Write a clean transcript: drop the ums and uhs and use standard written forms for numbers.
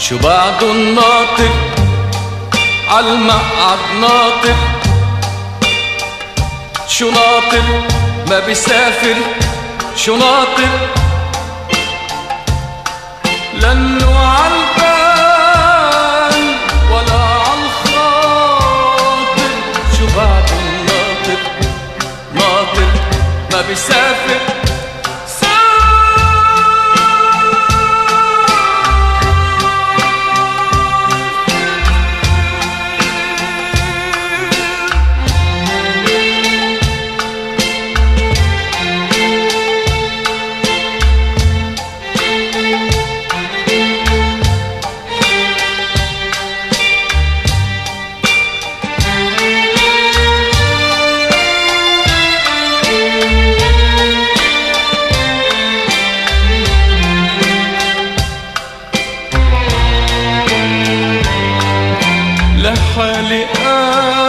شو بعده الناطق عالمقعد ناطق، شو ناطق ما بيسافر، شو ناطق لأنه عالبال ولا عالخاطر. شو بعده الناطق ناطق ما بيسافر، لحالي